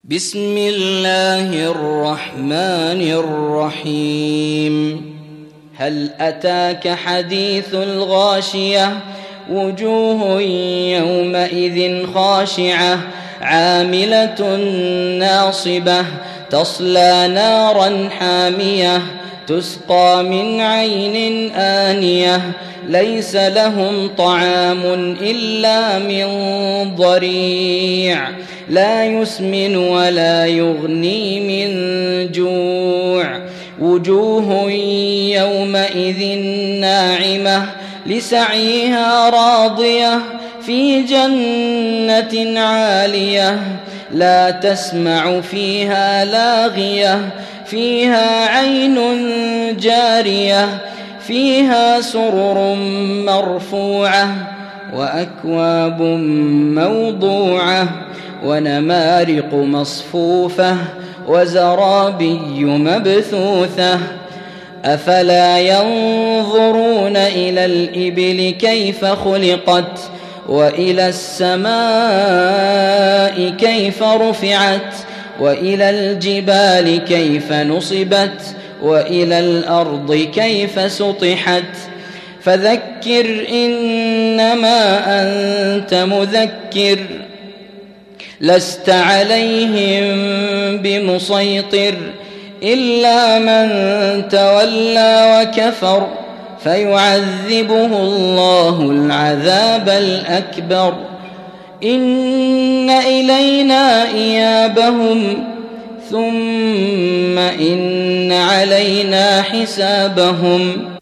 بسم الله الرحمن الرحيم. هل أتاك حديث الغاشية؟ وجوه يومئذ خاشعة عاملة ناصبة تصلى نارا حامية تسقى من عين آنية ليس لهم طعام إلا من ضريع لا يسمن ولا يغني من جوع. وجوه يومئذ ناعمة لسعيها راضية في جنة عالية لا تسمع فيها لاغية فيها عين جارية فيها سرر مرفوعة وأكواب موضوعة ونمارق مصفوفة وزرابي مبثوثة. أفلا ينظرون إلى الإبل كيف خلقت وإلى السماء كيف رفعت وإلى الجبال كيف نصبت وإلى الأرض كيف سطحت. فذكر إنما أنت مذكر لست عليهم بمسيطر إلا من تولى وكفر فيعذبه الله العذاب الأكبر. إن إلينا إيابهم ثم إن علينا حسابهم.